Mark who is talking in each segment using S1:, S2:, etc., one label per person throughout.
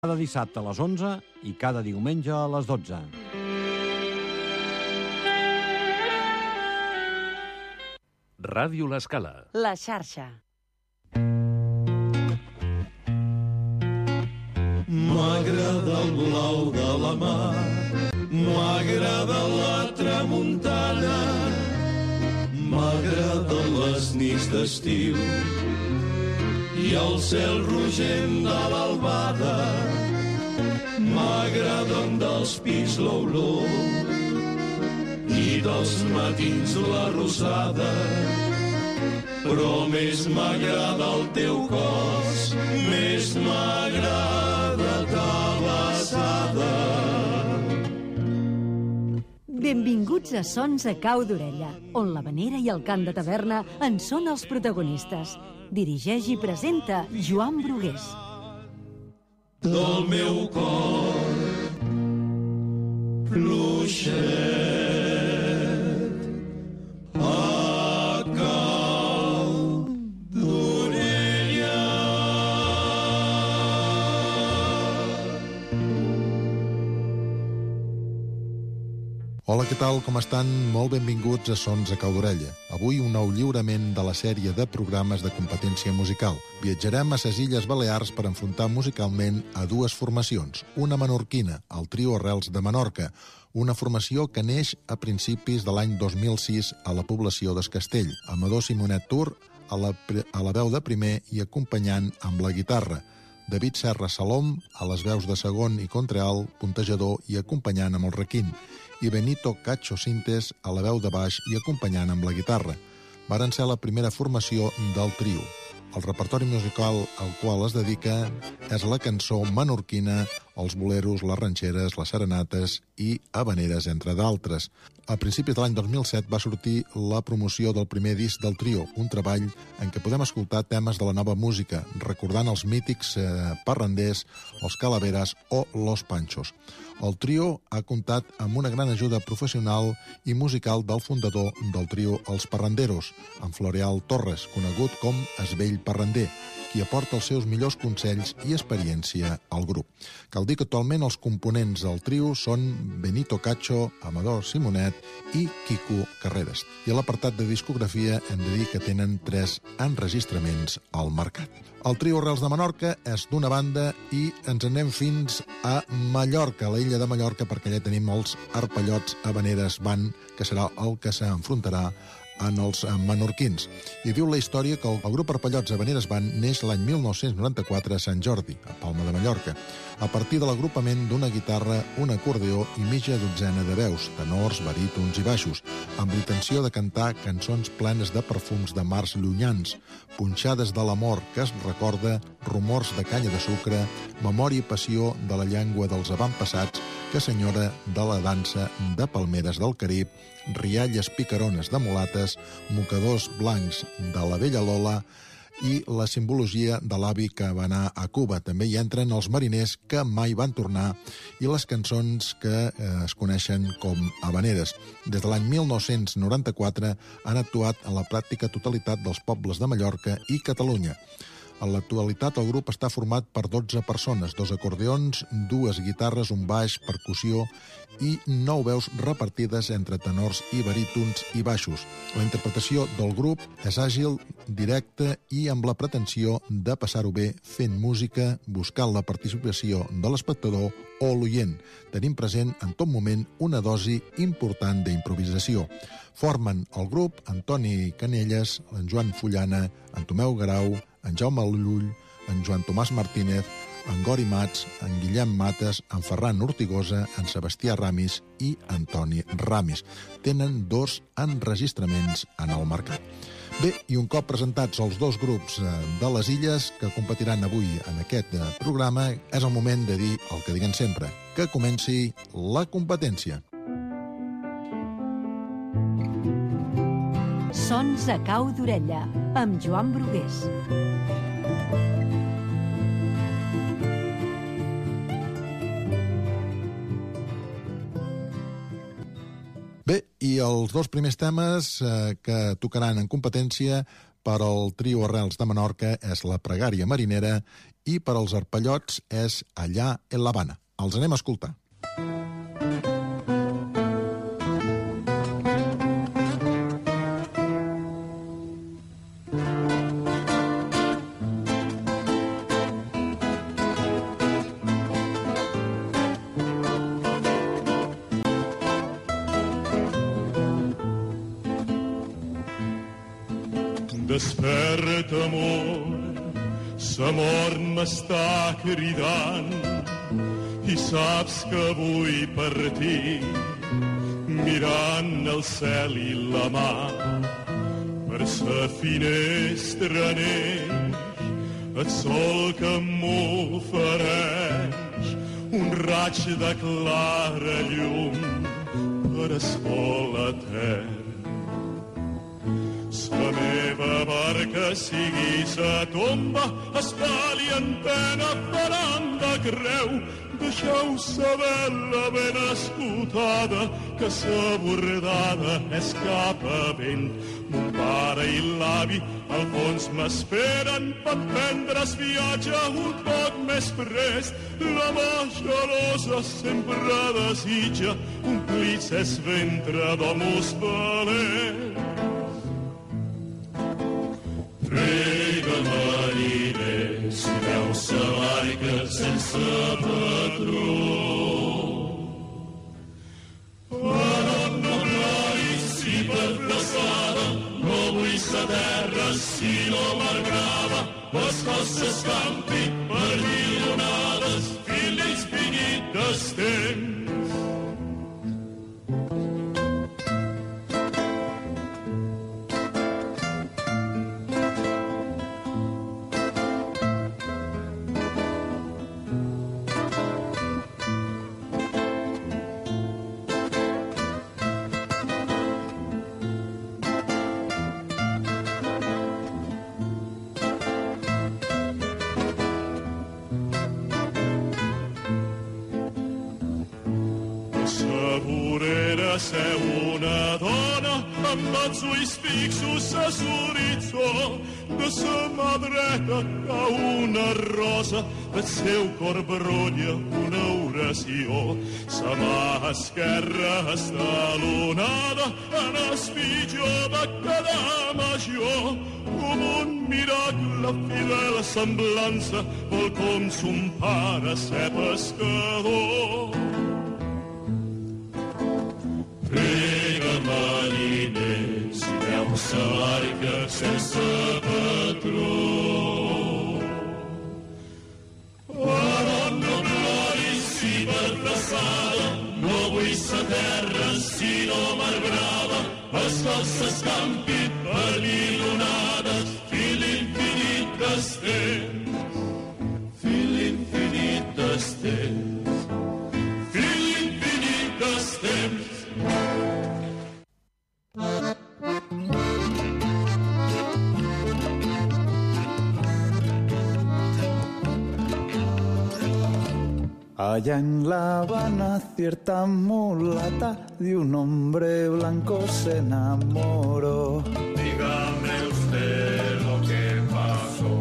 S1: Cada dissabte a les 11 i cada diumenge a les 12.
S2: Ràdio L'Escala.
S3: La xarxa.
S4: M'agrada el blau de la mar, m'agrada la tramuntana, m'agraden les nits d'estiu i el cel rogent de l'albada. M'agraden dels pins l'olor i dels matins la rosada, però més m'agrada el teu cos, més m'agrada ta besada.
S3: Benvinguts a Sons a Cau d'Orella, on l'havanera i el cant de taverna en són els protagonistes. Dirigeix i presenta Joan Brugués.
S4: Del meu cor, fluixet, a cau d'orella.
S5: Hola, què tal? Com estan? Molt benvinguts a Sons a Cau d'Orella. Avui un nou lliurament de la sèrie de programes de competència musical. Viatjarem a ses Illes Balears per enfrontar musicalment a dues formacions. Una menorquina, el trio Arrels de Menorca, una formació que neix a principis de l'any 2006 a la població d'Escastell. Amador Simonet Tur a la veu de primer i acompanyant amb la guitarra. David Serra Salom a les veus de segon i contraalt, puntejador i acompanyant amb el requint. I Benito Cacho Sintes a la veu de baix i acompanyant amb la guitarra. Varen ser la primera formació del trio. El repertori musical al qual es dedica és la cançó menorquina, els boleros, les ranxeres, les serenates i habaneres, entre d'altres. A principis de l'any 2007 va sortir la promoció del primer disc del trio, un treball en què podem escoltar temes de la nova música, recordant els mítics parranders, els calaveras o los panchos. El trio ha comptat amb una gran ajuda professional i musical del fundador del trio Els Parranderos, en Floreal Torres, conegut com Esvell Parrander, qui aporta els seus millors consells i experiència al grup. Cal dir que actualment els components del trio són Benito Cacho, Amador Simonet i Quico Carreras. I a l'apartat de discografia hem de dir que tenen 3 enregistraments al mercat. El trio Arrels de Menorca és d'una banda i ens anem fins a Mallorca, a la illa de Mallorca, perquè allà tenim els Arpallots Habaneres Band, que serà el que s'enfrontarà en els menorquins. I diu la història que el grup Arpallots Habaneres Band neix l'any 1994 a Sant Jordi, a Palma de Mallorca, a partir de l'agrupament d'una guitarra, un acordeó i mitja dotzena de veus, tenors, barítons i baixos, amb l'intenció de cantar cançons plenes de perfums de mars llunyans, punxades de l'amor que es recorda, rumors de canya de sucre, memòria i passió de la llengua dels avantpassats que senyora de la dansa de palmeres del Carib, rialles picarones de mulates, mocadors blancs de la vella Lola i la simbologia de l'avi que va anar a Cuba. També hi entren els mariners que mai van tornar i les cançons que es coneixen com habaneres. Des de l'any 1994 han actuat en la pràctica totalitat dels pobles de Mallorca i Catalunya. En l'actualitat el grup està format per 12 persones, 2 acordeons, 2 guitarres, un baix, percussió i 9 veus repartides entre tenors i barítons i baixos. La interpretació del grup és àgil, directa i amb la pretensió de passar-ho bé fent música, buscant la participació de l'espectador o l'oient, tenint present en tot moment una dosi important d'improvisació. Formen el grup Antoni Canelles, en Joan Fullana, en Tomeu Garau, en Jaume Llull, en Joan Tomàs Martínez, en Gori Mats, en Guillem Mates, en Ferran Ortigosa, en Sebastià Ramis i Antoni Ramis. Tenen 2 enregistraments en el mercat. Bé, i un cop presentats els 2 grups de les illes que competiran avui en aquest programa, és el moment de dir el que diguen sempre, que comenci la competència.
S3: Sons a Cau d'Orella, amb Joan Brugués.
S5: Bé, i els 2 primers temes que tocaran en competència per al trio Arrels de Menorca és La pregària marinera i per als arpellots és Allà en l'Havana. Els anem a escoltar.
S4: Desperta, amor, sa mort m'està cridant i saps que vull partir mirant el cel i la mar. Per sa finestra neix el sol que m'ofereix un raig de clara llum per escol etern. La meva barca sigui sa tomba, espali, antena, faranda, creu. Deixeu sa vela ben escotada, que sa bordada és cap a vent. Mon pare i l'avi al fons m'esperen per prendre's viatge un poc més prest. La mà gelosa sempre desitja omplir ses ventre d'homes valents. Prega, mariner, si veus sa barca sense patró. No ploris si per flaçada, no vull sa terra sinó mar brava. Les coses campi per milionades, fill infinit des temps. Seu una dona amb els ulls fixos a l'horitzó. De sa mà dreta cau una rosa, del seu cor brolla una oració. Sa mà esquerra està lunada en el pitjor de cada major. Com un miracle fidel semblança, vol com son pare ser pescador. Prega, mariner, si veus sa barca sense patró. No ploris si per flaçada, no vull sa terra sinó mar brava. Les coses campi per milionades, fil infinit des temps. Fil infinit des temps. Fil infinit des temps.
S6: Allá en La Habana cierta mulata de un hombre blanco se enamoró.
S4: Dígame usted lo que pasó.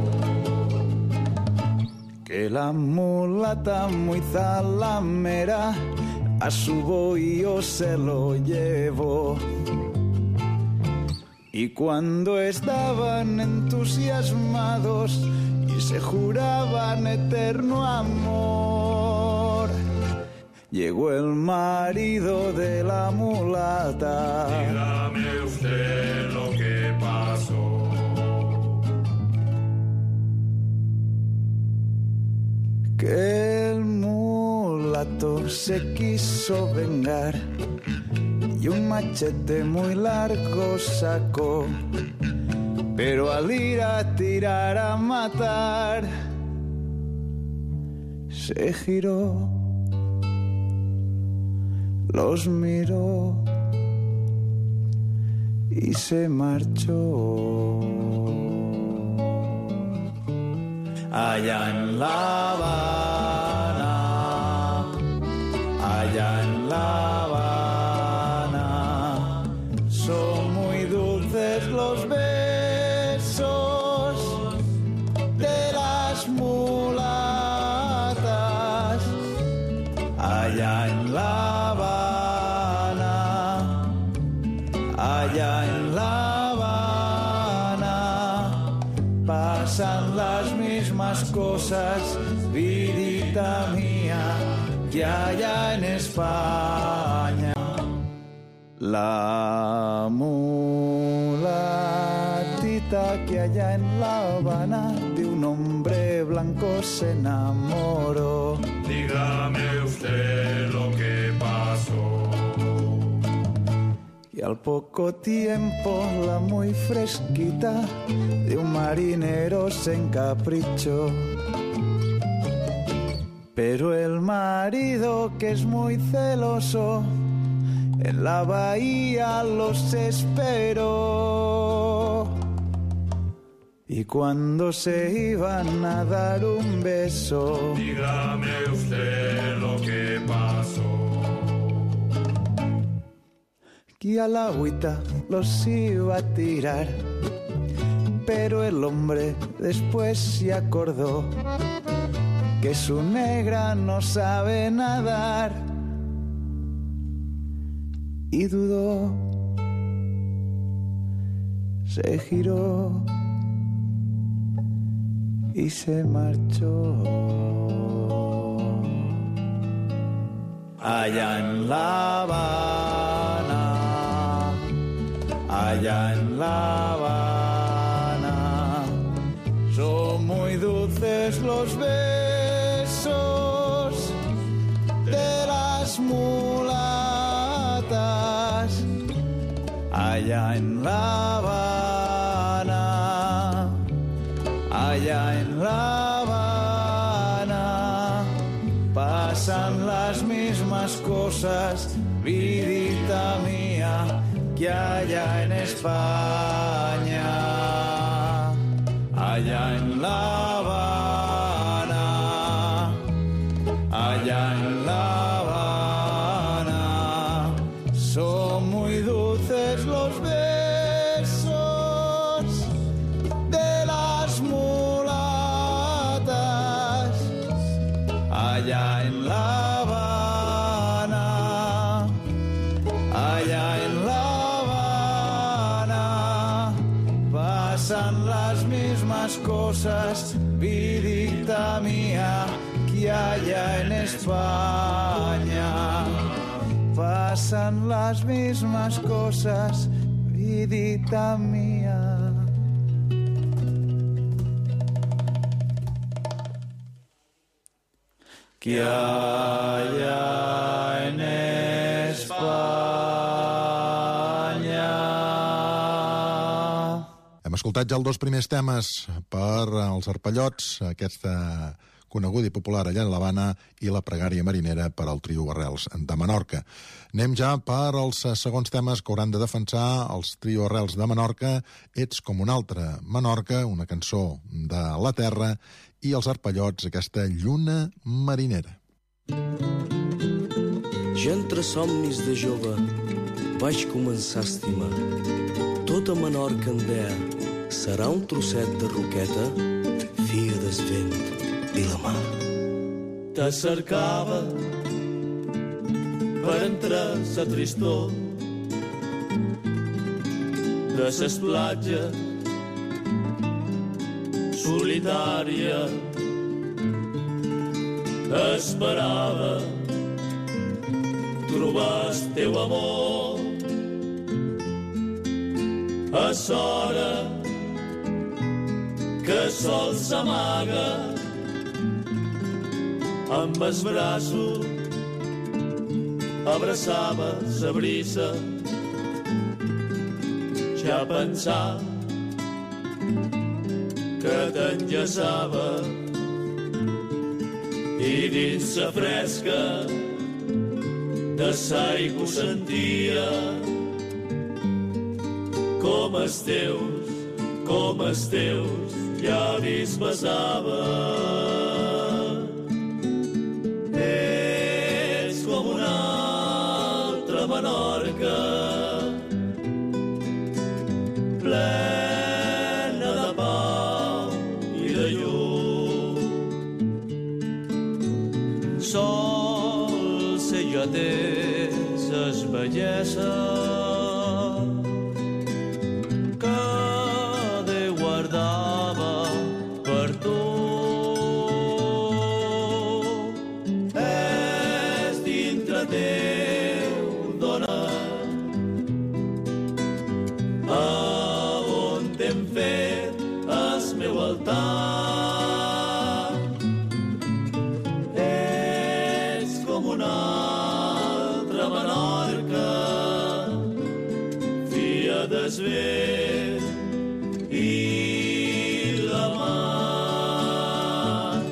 S6: Que la mulata muy zalamera a su bohío se lo llevó. Y cuando estaban entusiasmados y se juraban eterno amor, llegó el marido de la mulata.
S4: Dígame usted lo que pasó.
S6: Que el mulato se quiso vengar y un machete muy largo sacó, pero al ir a tirar a matar se giró, los miró y se marchó. Allá en La Habana, allá en La Habana, son muy dulces los besos allá en La Habana, allá en La Habana, pasan las mismas cosas, vidita mía, que allá en España. La mulatita que allá en La Habana de un hombre blanco se enamoró.
S4: Dígame usted lo que pasó.
S6: Y al poco tiempo la muy fresquita de un marinero se encaprichó. Pero el marido, que es muy celoso, en la bahía los esperó. Y cuando se iban a dar un beso,
S4: dígame usted lo que pasó.
S6: Que a la agüita los iba a tirar, pero el hombre después se acordó que su negra no sabe nadar y dudó, se giró y se marchó. Allá en La Habana, allá en La Habana, son muy dulces los besos de las mulatas. Allá en La Habana, allá en La Habana, pasan las mismas cosas, vidita mía, que allá en España. Allá en La Habana, allá en La Habana, son muy dulces los besos de las mulatas. Allá en La Habana, allá en La Habana, pasan las mismas cosas, vidita mía, que allá en España. Pasan las mismas cosas, vidita mía. Que allá en Espanya.
S5: Hem escoltat ja els dos primers temes per els Arpellots, aquesta coneguda i popular allà en l'Havana, i la pregària marinera per al trio Arrels de Menorca. Anem ja per als segons temes que hauran de defensar els trio Arrels de Menorca, Ets com un altre, Menorca, una cançó de la terra, i els Arpellots, aquesta lluna marinera.
S7: Ja entre somnis de jove vaig començar a estimar. Tota Menorca en dea serà un trosset de roqueta, fia des vent i la mar.
S8: Te cercava per entre sa tristor de ses platges solitària. Esperava trobar el teu amor a s'hora que sol s'amaga amb els braços abraçava sa brisa, ja pensar que t'enllaçava i dins sa fresca de s'aigua sentia com els teus llavis besava. Ets com una altra Menorca, plena de pau i de llum. Sol
S7: sellatés es bellesa que Déu guardava per tu. És dintre teu, dona, on t'hem fet el meu altar. Ets com una altra Menorca, filla del vent i la mar.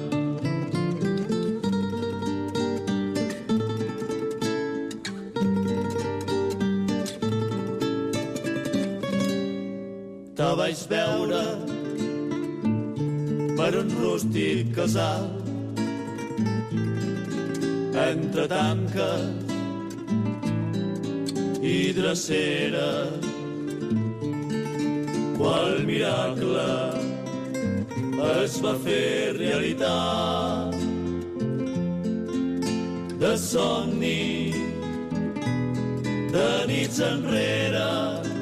S7: Te vaig veure per un rústic casal entre tanques i dreceres, qual miracle es va fer realitat de somni de nits enrere.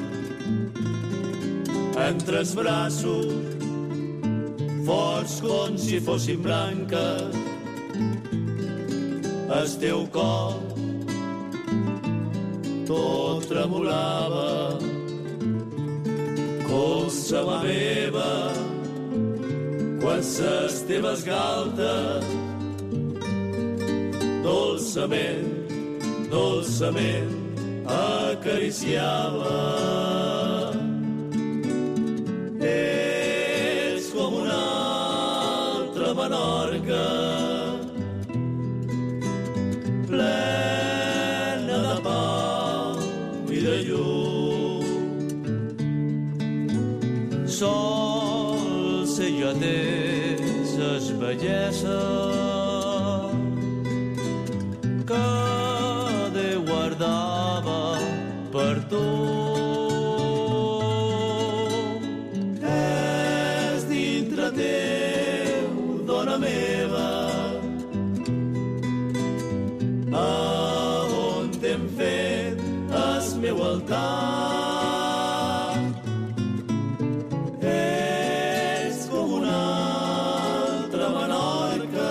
S7: Entre els braços forts com si fossin branques, el teu cor tot tremolava com sa mà meva quan ses teves galtes dolçament, dolçament acariciava. Ets com una altra Menorca, plena de pau i de llum. Sol sellatés es bellesa que Déu guardava per tu. És dintre teu, dona meva, on t'hem fet el meu altar. És com una altra Menorca,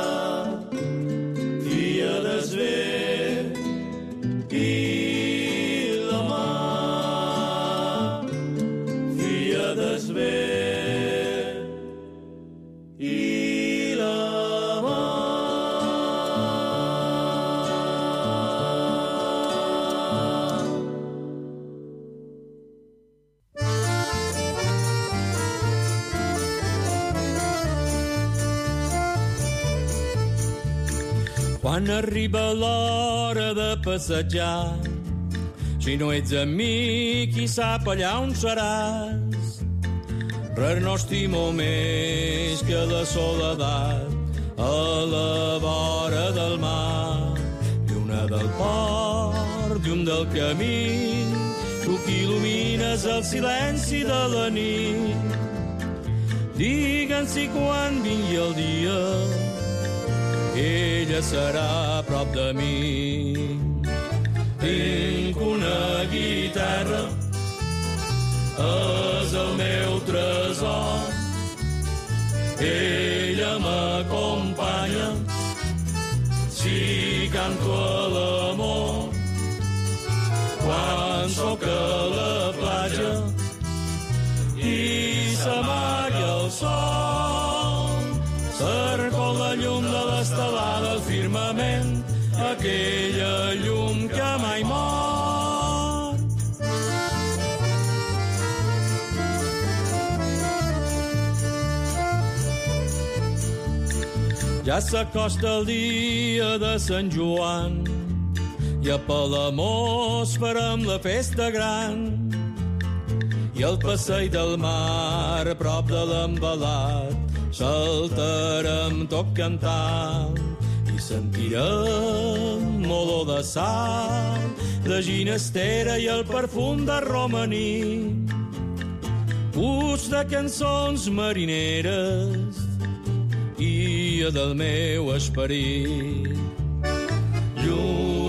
S7: filla del vent i la mar, filla del vent i la mar.
S9: Quan arriba l'hora de passejar, si no ets amb mi, qui sap allà on seràs. Res no estimo més que la soledat a la vora del mar. Lluna del port, llum del camí, tu que il·lumines el silenci de la nit. Digue'ns si quan vingui el dia ella serà a prop de mi. Tinc una guitarra, és el meu tresor. Ella m'acompanya si canto a l'amor. Quan soc a la platja i s'amaga el sol, cerco la llum de l'estelada al firmament, aquella llum que mai mor. Ja s'acosta el dia de Sant Joan i a Palamós farem la festa gran i al passeig del mar a prop de l'envelat saltarem tot cantant i sentirem olor de sal, de ginestera i el perfum de romaní, gust de cançons marineres i del meu esperit. Llum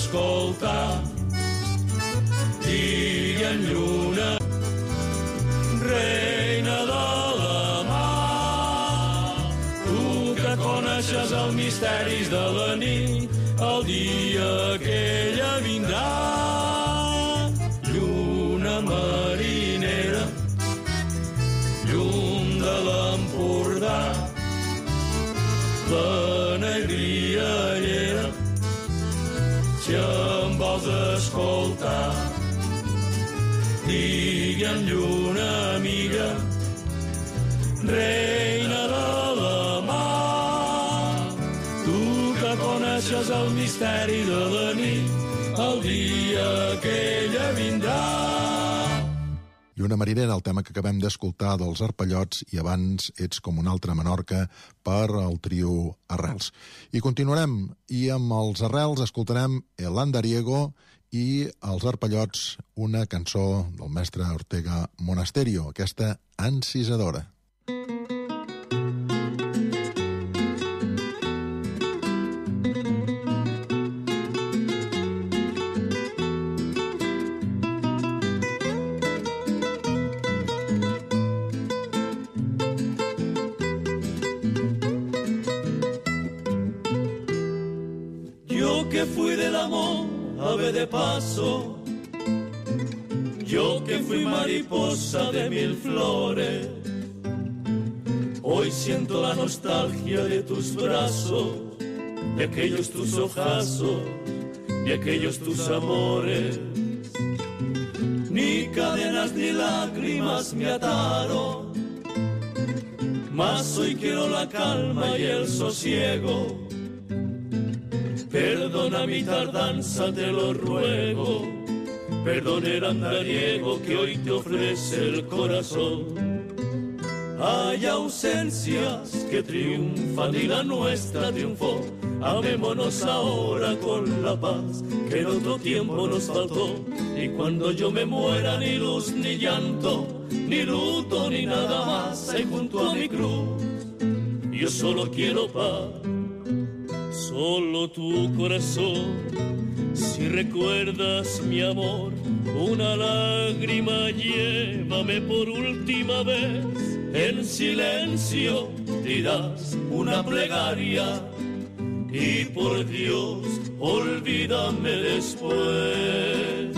S9: escoltar. Digue'm lluna, reina de la mar, tu que coneixes els misteris de la nit, el dia que ella vindrà. Lluna marinera, llum de l'Empordà, l'anegria llera, si em vols escoltar. Digue'm lluna amiga, reina de la mar, tu que coneixes el misteri de la nit, el dia que ella vindrà.
S5: Lluna marinera, el tema que acabem d'escoltar dels Arpellots, i abans Ets com una altra Menorca per el trio Arrels. I continuarem, i amb els Arrels escoltarem El Andariego i els Arpellots, una cançó del mestre Ortega Monasterio, aquesta Encisadora.
S8: Yo que fui del amor ave de paso, yo que fui mariposa de mil flores, hoy siento la nostalgia de tus brazos, de aquellos tus ojazos, de aquellos tus amores. Ni cadenas ni lágrimas me ataron, mas hoy quiero la calma y el sosiego. Perdona mi tardanza, te lo ruego. Perdona el andariego que hoy te ofrece el corazón. Hay ausencias que triunfan y la nuestra triunfó. Amémonos ahora con la paz que en otro tiempo nos faltó. Y cuando yo me muera, ni luz ni llanto, ni luto ni nada más hay junto a mi cruz. Yo solo quiero paz. Solo tu corazón, si recuerdas mi amor, una lágrima llévame por última vez. En silencio dirás una plegaria y por Dios olvídame después.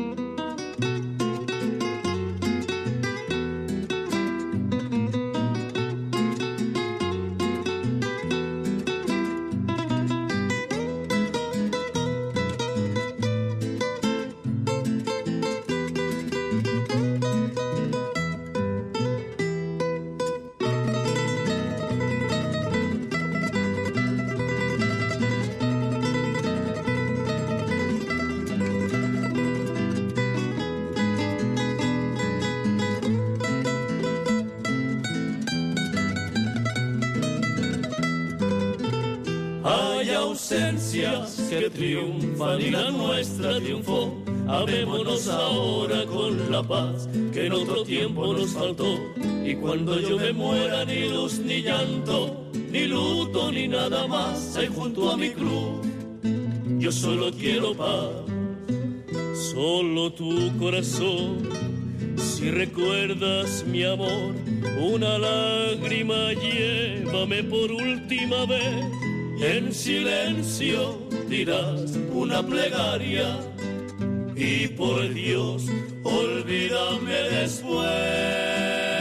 S8: Ausencias que triunfan y la nuestra triunfó. Amémonos ahora con la paz que en otro tiempo nos faltó. Y cuando yo me muera, ni luz ni llanto, ni luto ni nada más hay junto a mi cruz. Yo solo quiero paz. Solo tu corazón, si recuerdas mi amor, una lágrima llévame por última vez. En silencio dirás una plegaria y por Dios olvídame después.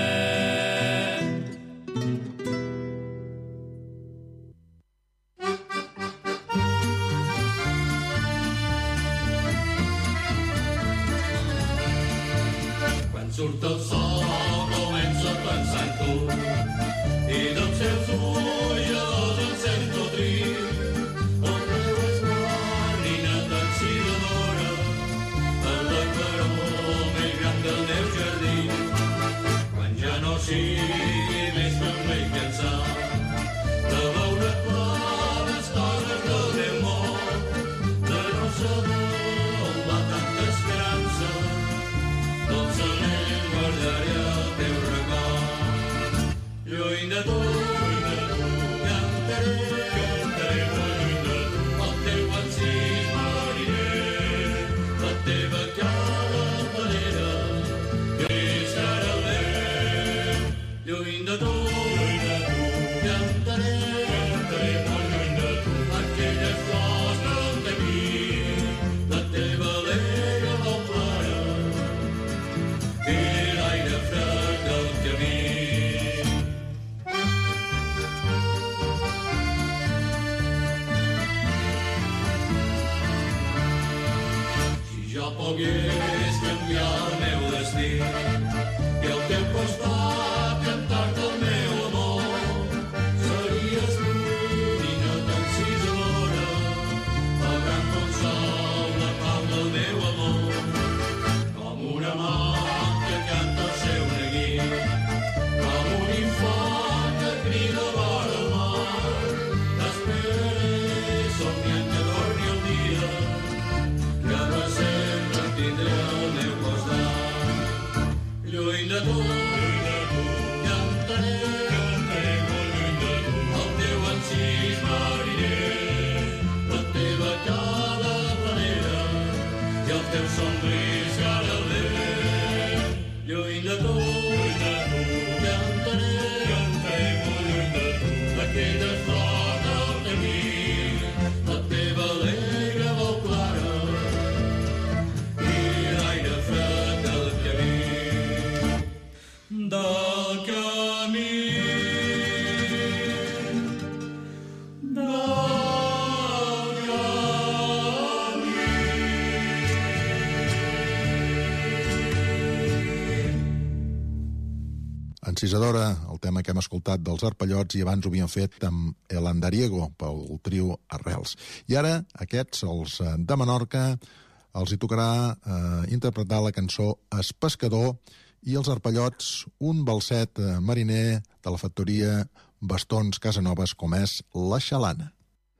S9: Quan surt el sol començo a pensar en tu i dels seus ulls em sento trist. El meu és marina d'encidadora en la claror més gran del meu jardí.
S8: no pogués canviar el meu destí i al teu costat cantar-te el meu amor. Series l'única encisadora, pagant com sol la pau del meu amor. Com una mà que canta el seu neguit, com un infant que crida vora el mar. T'esperaré somniant que torni el dia que va sempre em tindré al meu costat. Lluny de tu, cantaré molt lluny de tu. El teu encís mariner, la teva cada planera i el teu somrís caraler. Lluny de tu, cantaré molt lluny de tu. Aquelles flors del camí, la teva alegre veu clara i l'aire fred del camí. Del camí, del
S5: Encisadora, el tema que hem escoltat dels Arpellots, i abans ho havien fet amb El Andariego, pel trio Arrels. I ara, aquests, els de Menorca, els hi tocarà interpretar la cançó Es Pescador, i els Arpellots, un balset mariner de la factoria Bastons Casanovas, com és La Xalana.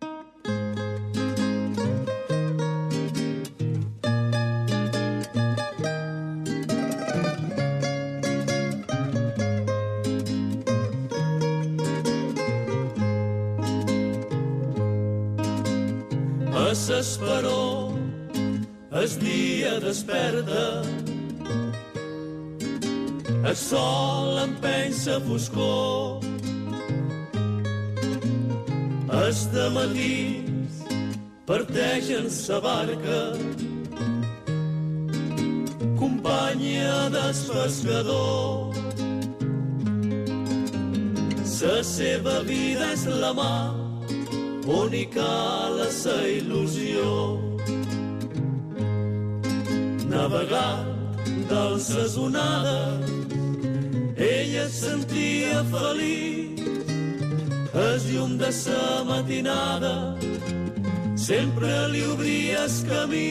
S8: A s'esperó, es dia desperta, el sol empeny sa foscor. Es dematís parteixen sa barca, companya del pescador. Sa seva vida és la mà, on hi cala sa il·lusió. Navegant dalt ses onades, ella es sentia feliç. El llum de sa matinada sempre li obria el camí.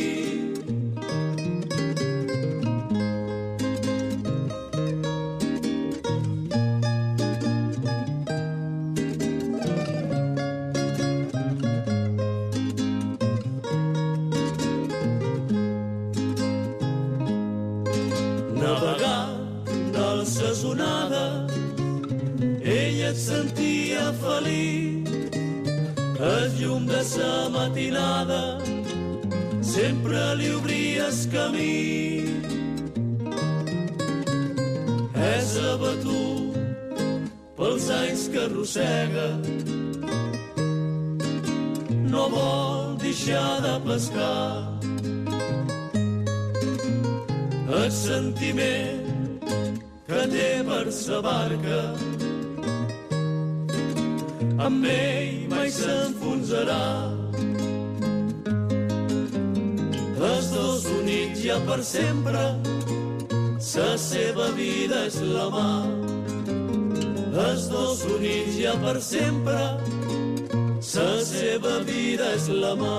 S8: Et sentia feliç, el llum de sa matinada sempre li obria el camí. És abatut pels anys que arrossega, no vol deixar de pescar. El sentiment que té per sa barca amb ell mai s'enfonsarà. Els dos units ja per sempre, sa seva vida és la mà. Els dos units ja per sempre, sa seva vida és la mà.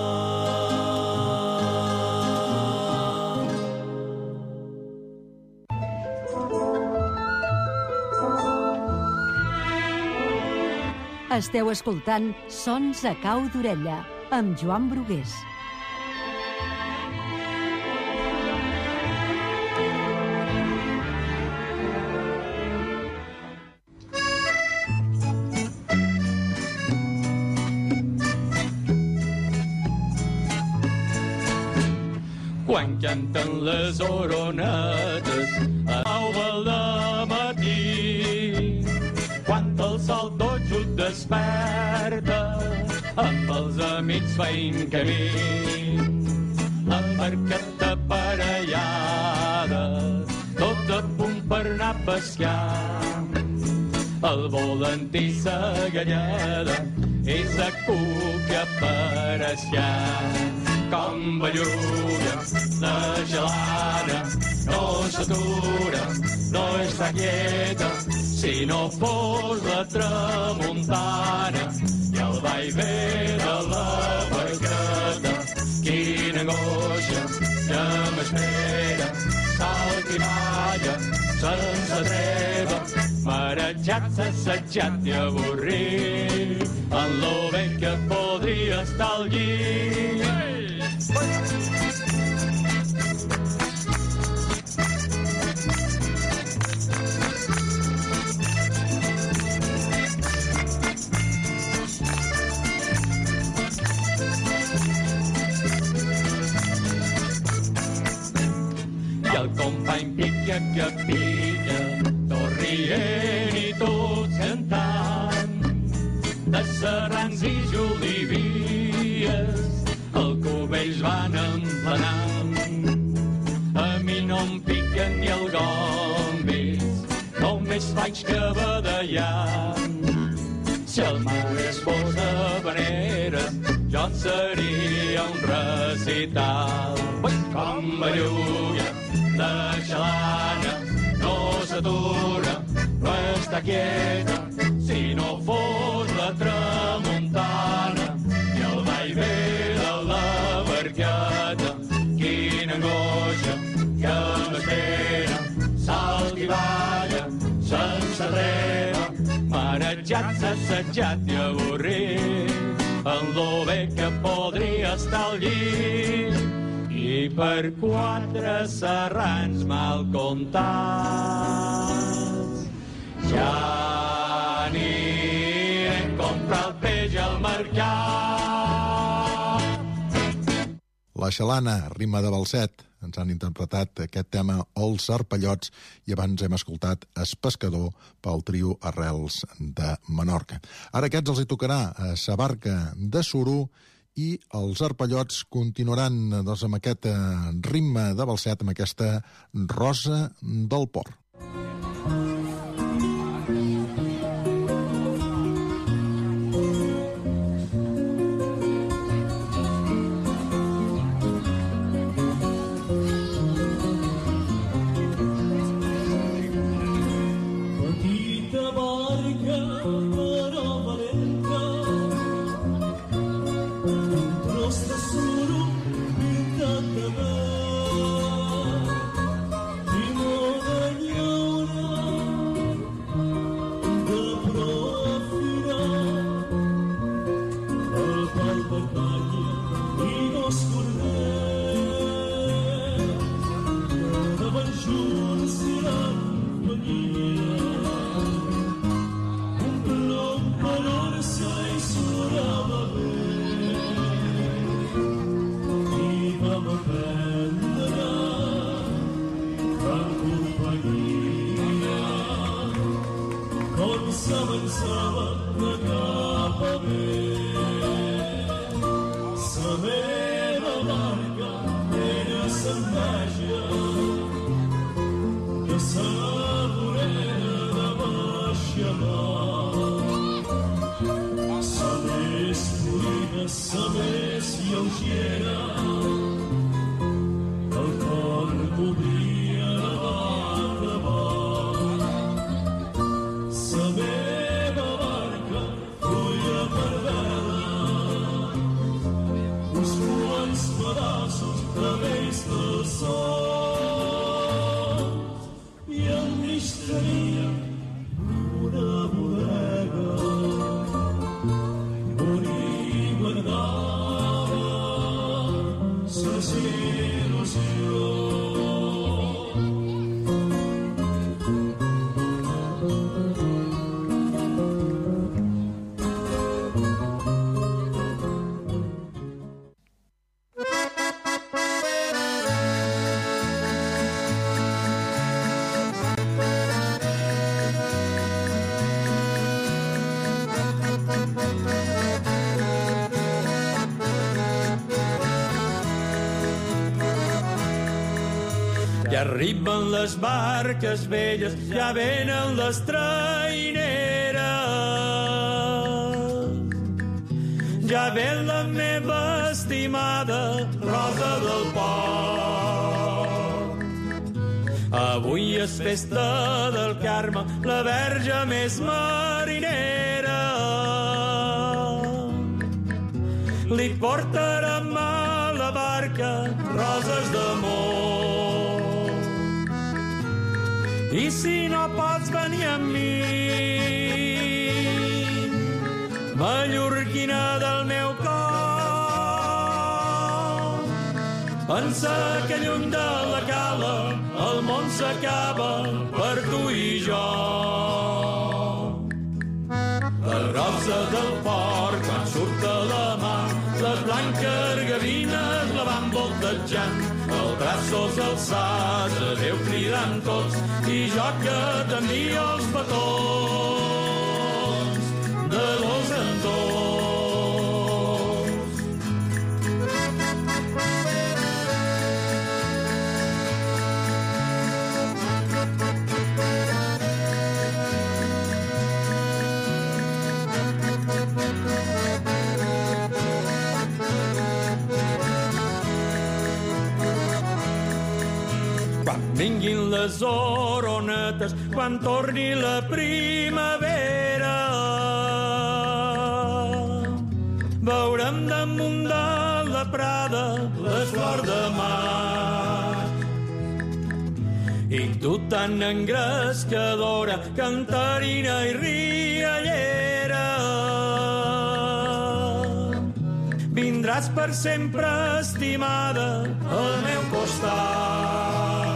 S3: Esteu escoltant Sons a cau d'orella, amb Joan Brugués.
S9: Quan canten les oronetes a l'alba de matí, quan el sol tot just desperta, amb els amics feim camí. La barqueta aparellada, tot a punt per anar a pescar. El volantí sa galleda i sa cuca per esquiar. com belluga, la gelada no s'atura, no està quieta, si no fos la tramuntana i el vaivé de la barqueta. Quina angoixa que m'espera, salt i balla sense treva, marejat, assajat i avorrit, en lo bé que podria estar al llit. I el company pica que pica, tot rient i tot cantant, de serrans i jolivies, el cubells van emplenant. A mi no em piquen ni el gombis, només faig que badallant. Si el mar es fos de venera, jo en seria un recital. Com belluga, la xalana no s'atura, no està quieta, si no fos la tramuntana i el vaivé de la barqueta. Quina angoixa que m'espera, salt i balla sense treva, marejat, assajat i avorrit, en lo bé que podria estar al llit. I per 4 serrans mal comptats ja anirem a comprar el peix al mercat.
S5: La Xalana, rima de Balset. Ens han interpretat aquest tema Els Sarpallots i abans hem escoltat Es Pescador pel trio Arrels de Menorca. Ara aquests els hi tocarà a Sa Barca de Suro i els Arpallots continuaran amb aquest ritme de Balset, amb aquesta Rosa del Port.
S9: Ja arriben les barques velles, ja venen les traineres. ja ve la meva estimada Rosa del Port. Avui és festa del Carme, la verge més marinera. Li portarem a la barca roses d'amor. I si no pots venir amb mi, mallorquina del meu cor, pensa que lluny de la cala el món s'acaba per tu i jo. La rosa del port, quan surt de la mà, les blanques gavines la van voltejant, els braços alçats, adeu cridant tots, i jo que t'envio els petons de dos en dos. Vinguin les oronetes, quan torni la primavera, veurem damunt de la prada les flors de mar. I tu tan engrescadora, cantarina i riallera, vindràs per sempre, estimada, al meu costat.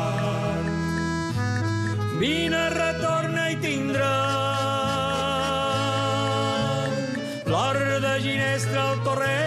S9: Vine, retorna i tindràs flor de ginestra al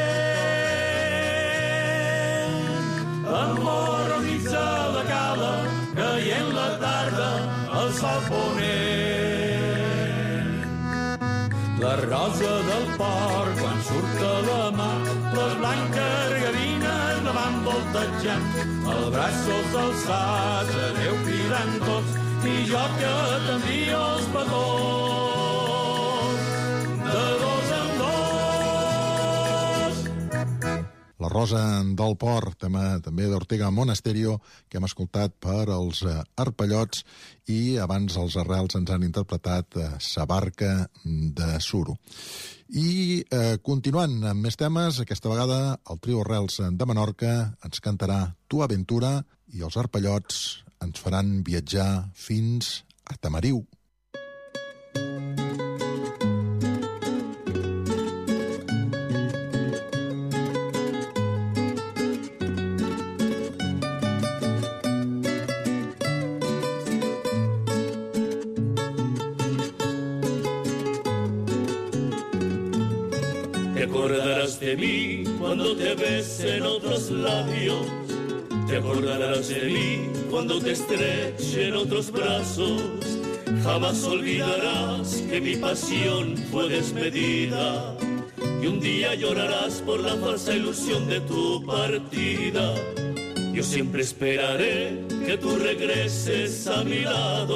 S9: torrent, amor dins de la cala, caient la tarda al sol ponent. La rosa del port, quan surt de la mà, les blanques gavines la van voltejant, els braços alçats, adeu cridant tots, i jo que t'envio els petons de dos en dos.
S5: La rosa del port, tema també d'Ortega Monasterio, que hem escoltat per els Arpellots, i abans els Arrels ens han interpretat Sa barca de suro. I continuant amb més temes, aquesta vegada el trio Arrels de Menorca ens cantarà Tu Aventura i els Arpellots ens faran viatjar fins a Tamariu.
S8: Te acordarás de mí cuando te besen otros labios. Te acordarás de mí cuando te estrechen otros brazos. Jamás olvidarás que mi pasión fue desmedida. Y un día llorarás por la falsa ilusión de tu partida. Yo siempre esperaré que tú regreses a mi lado.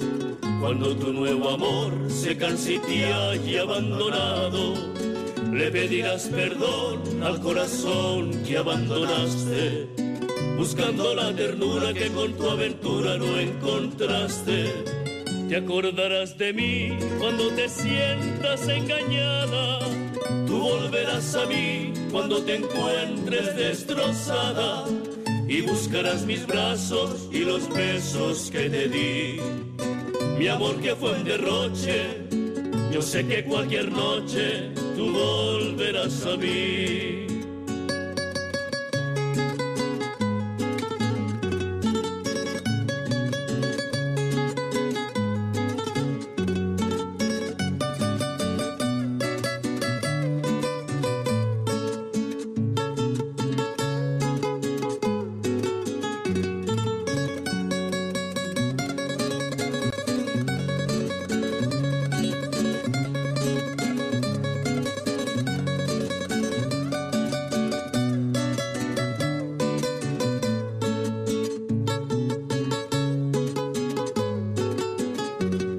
S8: Cuando tu nuevo amor se canse y te haya abandonado, le pedirás perdón al corazón que abandonaste, buscando la ternura que con tu aventura no encontraste. Te acordarás de mí cuando te sientas engañada. Tú volverás a mí cuando te encuentres destrozada y buscarás mis brazos y los besos que te di. Mi amor que fue un derroche, yo sé que cualquier noche tú volverás a mí.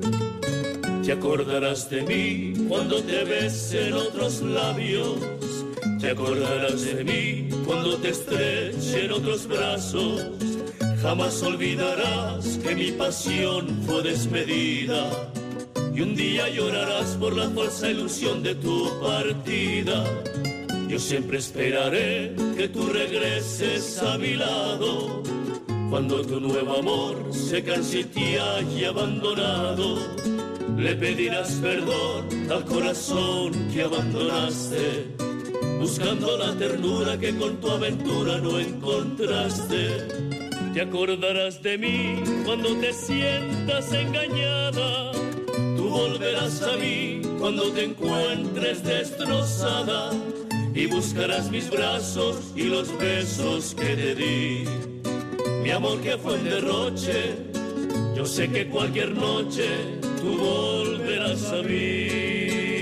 S8: Te acordarás de mí cuando te besen otros labios. Te acordarás de mí cuando te estreche en otros brazos. Jamás olvidarás que mi pasión fue desmedida. Y un día llorarás por la falsa ilusión de tu partida. Yo siempre esperaré que tú regreses a mi lado. Cuando tu nuevo amor se canse y te haya abandonado, le pedirás perdón al corazón que abandonaste, buscando la ternura que con tu aventura no encontraste. Te acordarás de mí cuando te sientas engañada. Tú volverás a mí cuando te encuentres destrozada y buscarás mis brazos y los besos que te di. Mi amor que fue un derroche, yo sé que cualquier noche tú volverás a mí.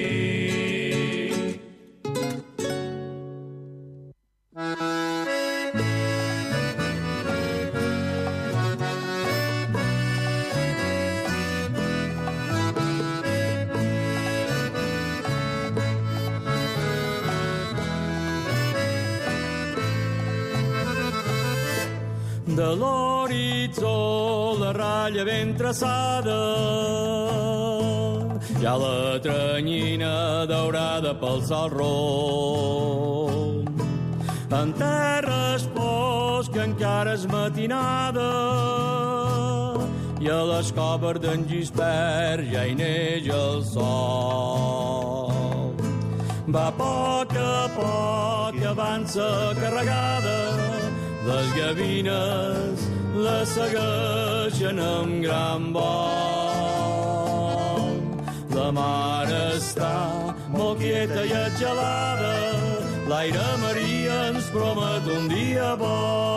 S9: De l'horitzó la ratlla ben traçada, ja la tranyina daurada pel sol rom. En terres fosca encara és matinada i a les coves d'en Gispert ja hi neix el sol. Va a poc i avança carregada, les gavines la segueixen amb gran vol. La mar està molt quieta i gelada, l'aire Maria ens promet un dia bo.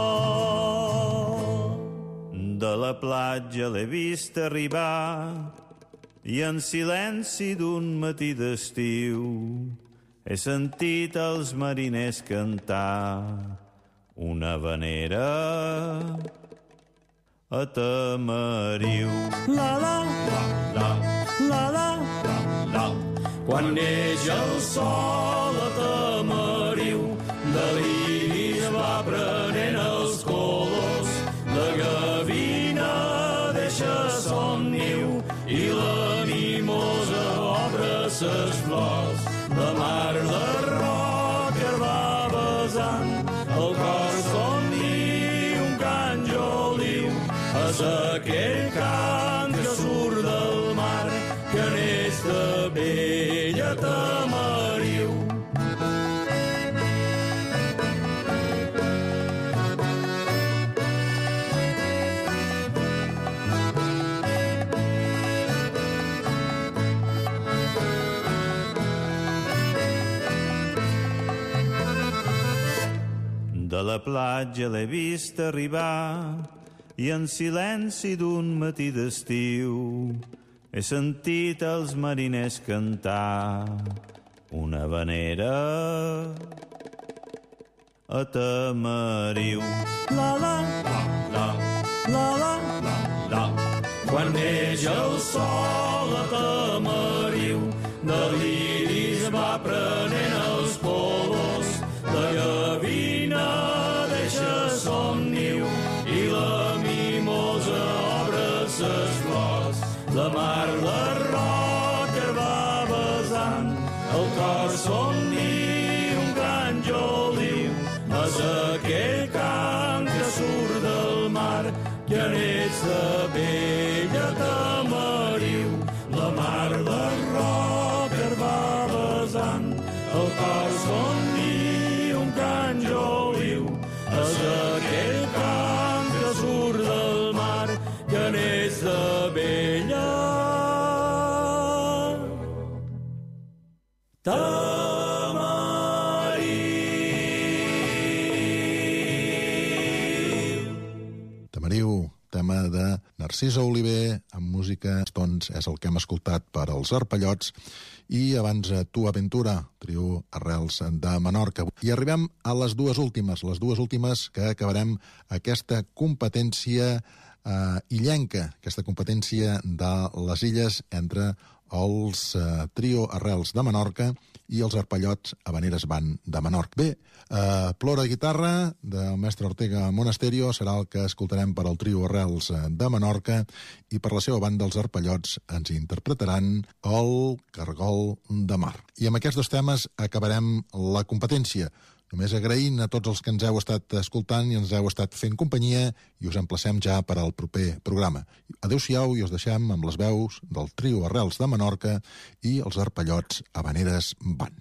S10: De la platja l'he vist arribar i en silenci d'un matí d'estiu he sentit els mariners cantar una vanera a Tamariu.
S9: La la la la la la la. Quan neix el sol a Tamariu, de l'iris va prenent els colors. La gavina deixa son niu i la mimosa obre ses flors. La mar la roca va besant, el cor somni un cant joliu, és aquell cant que surt del mar, que neix de bella Tamariu.
S10: De la platja l'he vist arribar i en silenci d'un matí d'estiu he sentit els mariners cantar una vanera a Tamariu.
S9: La la la la la la la. Quan neix el sol a Tamariu, de l'iris va prenent els colors. La gavina deixa son niu i la mimosa obre ses flors. La mar la roca va besant, el cor somni un cant joliu, és aquell cant que surt del mar, que neix de bella Tamariu. La mar la roca va besant, el cor somni un cant joliu, és aquell cant que surt del mar, que neix de bella
S5: Tamariu, tema de Narcisa Oliver, amb música Stones, és el que hem escoltat per als Arpellots, i abans Tu Aventura, trio Arrels de Menorca. I arribem a les dues últimes que acabarem aquesta competència illenca, aquesta competència de les illes entre els trio Arrels de Menorca i els Arpallots Habaneres Band de Menorca. Bé, Plora guitarra del mestre Ortega Monasterio serà el que escoltarem per al trio Arrels de Menorca i per la seva banda els Arpallots ens interpretaran el Cargol de Mar. I amb aquests dos temes acabarem la competència. Només agraint a tots els que ens heu estat escoltant i ens heu estat fent companyia i us emplacem ja per al proper programa. Adéu-siau i us deixem amb les veus del trio Arrels de Menorca i els Arpallots Habaneres Band.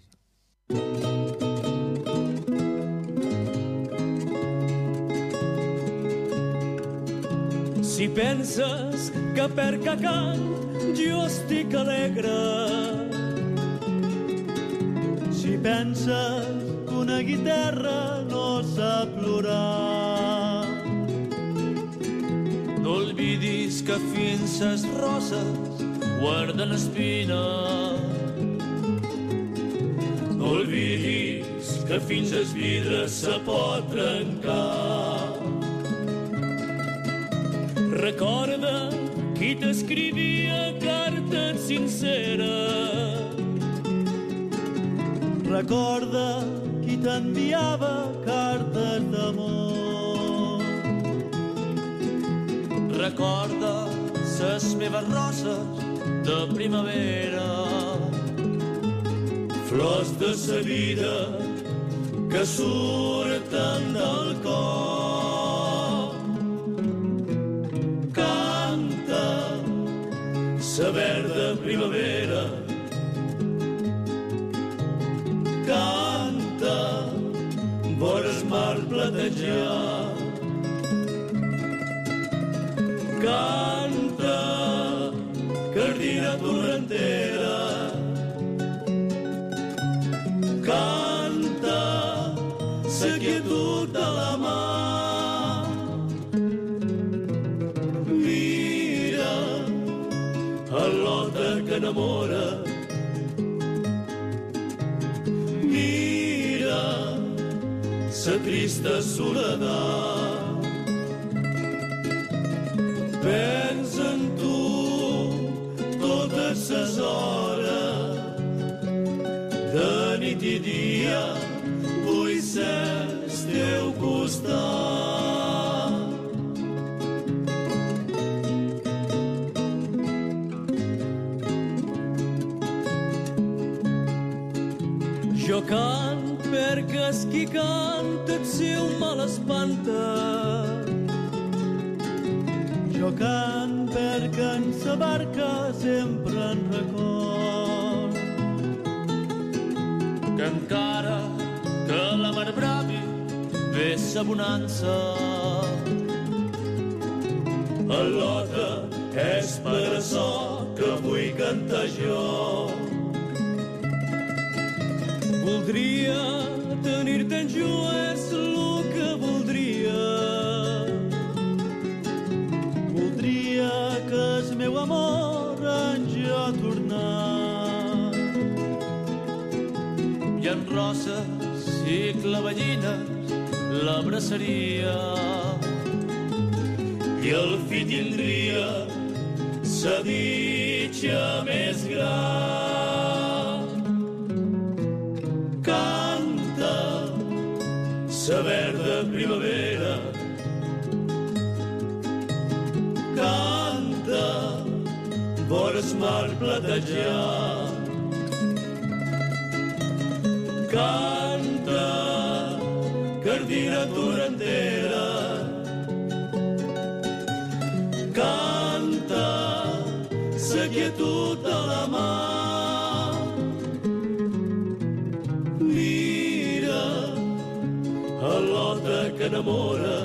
S8: Si penses que per cacant jo estic alegre, si penses que una guitarra no sap plorar, no oblidis que fins les roses guarden espina, no oblidis que fins el vidre se pot trencar. Recorda qui t'escrivia cartes sinceres, recorda qui t'enviava cartes d'amor, recorda ses meves roses de primavera, flors de sa vida que surten del cor. Canta sa verda primavera, canta vora el mar platejat, canta cardina torrentera, canta sa quietud de la mar. Mira el lota que enamora, mira sa trista soledat, pensa en tu totes ses hores, de nit i dia vull ser al teu costat. Jo cant perquè és qui canta el seu mal espanta, jo cant perquè en sa barca sempre en record, que encara que la mar bravi ve sa bonança, el lota és per açò que vull cantar jo. Voldria tenir-te en jo, és el que voldria. Voldria que el meu amor en jo tornar. I en roses i clavellines l'abraçaria i al fi tindria sa ditxa més gran. Canta sa verda primavera, canta vora el mar platejat, canta cardina torrentera, canta sa quietud de la mar. Mira el lota que enamora,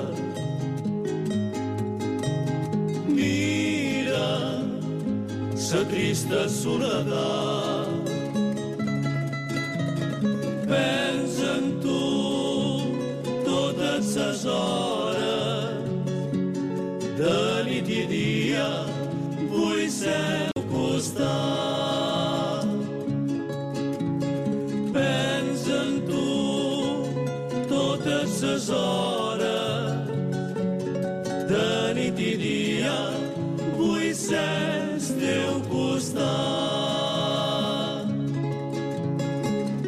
S8: mira sa trista soledat, pensa en tu totes ses hores, de nit i dia vull ser al costat. Pensa en tu totes ses hores, de nit i dia vull ser al teu costat.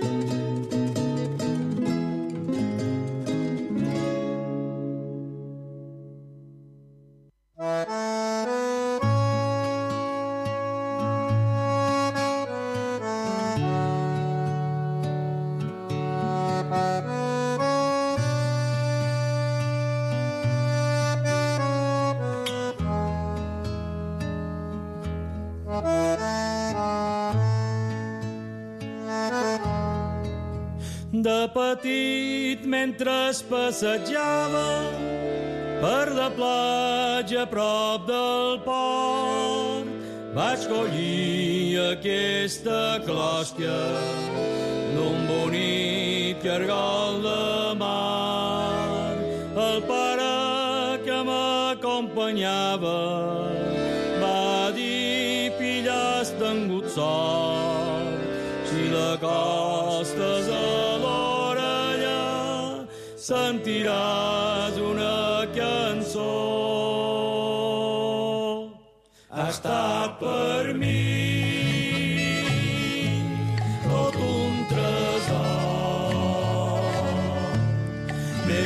S9: De petit, mentre passejava per la platja a prop del port, vaig collir aquesta clòstia d'un bonic cargol de mar. El pare que m'acompanyava va dir: "Filla, has tingut sort, si l'acostes a l'orella sentiràs una cançó. Ha estat per mi tot un tresor, més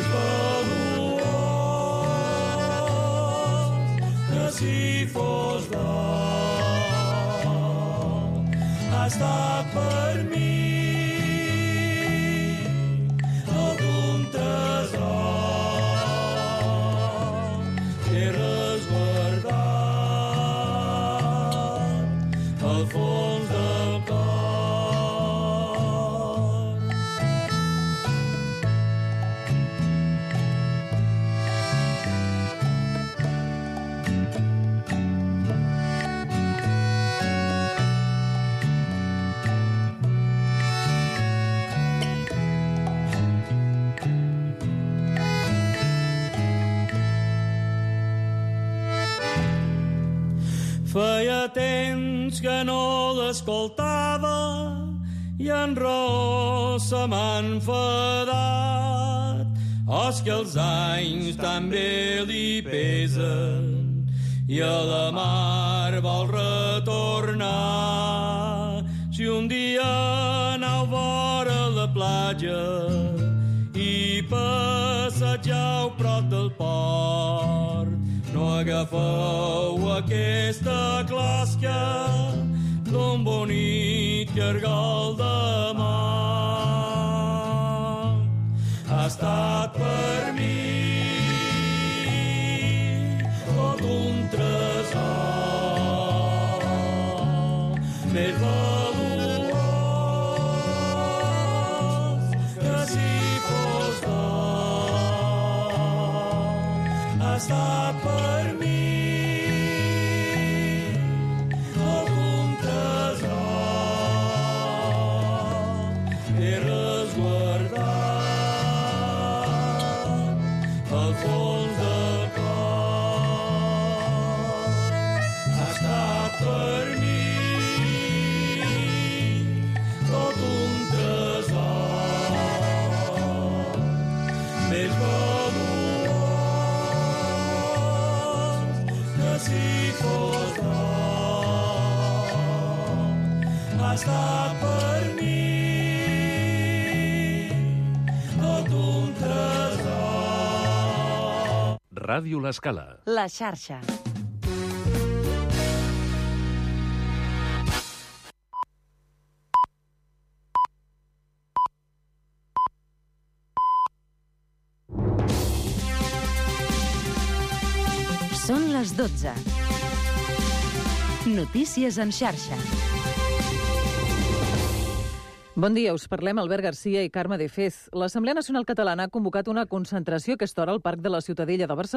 S9: valuós que si fos d'or. Ha estat per mi tot un tresor que he resguardat al fons del cor. Feia temps que no l'escoltava i en raó se m'ha enfadat. Oh, és que els anys també li pesen i a la mar vol retornar. Si un dia aneu vora la platja i passegeu prop del port, no agafeu aquesta clòsquia d'un bonic cargol de mar. Ha estat per mi tot un tresor, més valuós que si fos d'or. Ha estat per mi tot un tresor que he resguardat al fons del cor. Ha estat per mi tot un tresor més valuós que si fos d'or. Ha estat per mi tot un tresor.
S2: Ràdio L'Escala.
S3: La xarxa. Són les 12. Notícies en xarxa.
S11: Bon dia, us parlem Albert Garcia i Carme de Fez. L'Assemblea Nacional Catalana ha convocat una concentració a aquesta hora al Parc de la Ciutadella de Barcelona